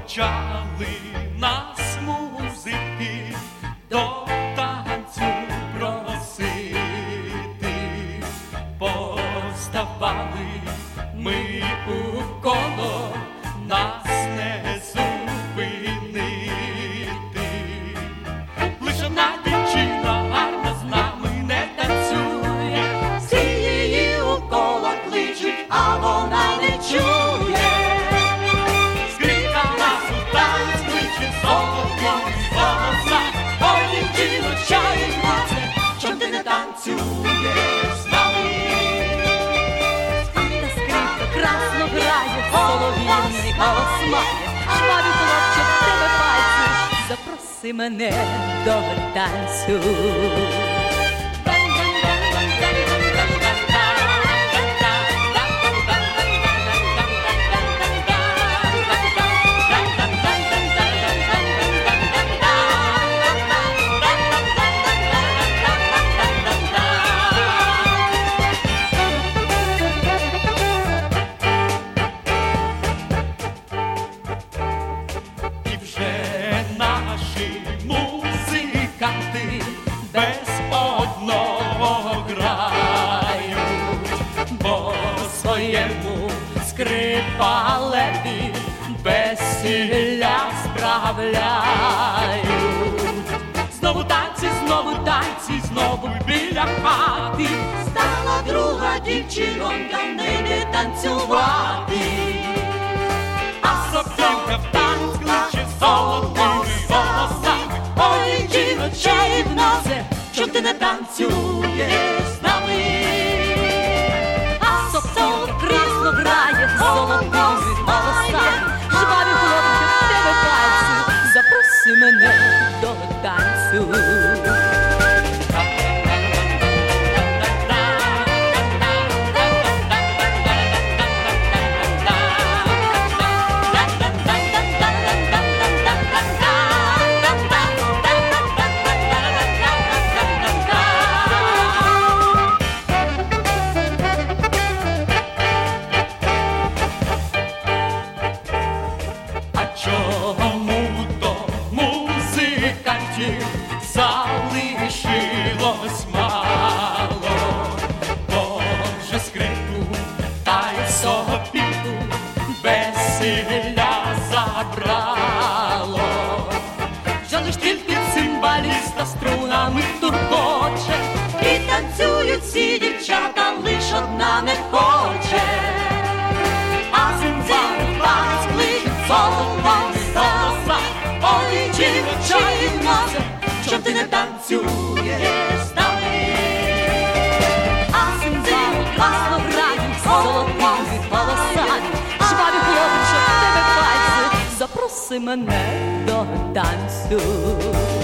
почали нас музики до танцю просити. Поставали ми у коло, нас не зупинити. Лише одна дівчина гарна з нами не танцює. Всі її у коло кличуть, а вона не чує. Скрипка нас у танць кличе, золото і голоса. Ой, дівчино, чаєш нас, чом ти не танцюєш з нами? Та скрипка красно грає, солов'їний голос має. Жвавий хлопчик, в тебе пальці, запроси мене до танцю. Наші музиканти без одного грають, бо своєму скрипалеві весілля справляють. Знову танці, знову біля хати Стала друга дівчинонька, не йде танцювати. а сопілка в танць кличе золотими голосами. Ой, дівчино, чай в носе, чом ти не танцюєш з нами? А соптов красно грає, золотими голосами. Жвавий хлопчик, в тебе пальці, запроси мене до танцю. Чому то музикантів залишилось мало? Боже, скрипку та й сопілку весілля забрало. Жаль, ж тільки цимбаліста струнами туркоче, І танцюють всі дівчата, лиш одна не хоче. А цимбал танць кличе, золотими голосами. Ой, дівчино, чай в носе, чом ти не танцюєш з нами? А цимбал класно грає, золотими голосами. Жвавий хлопчик, в тебе пальці, запроси мене до танцю.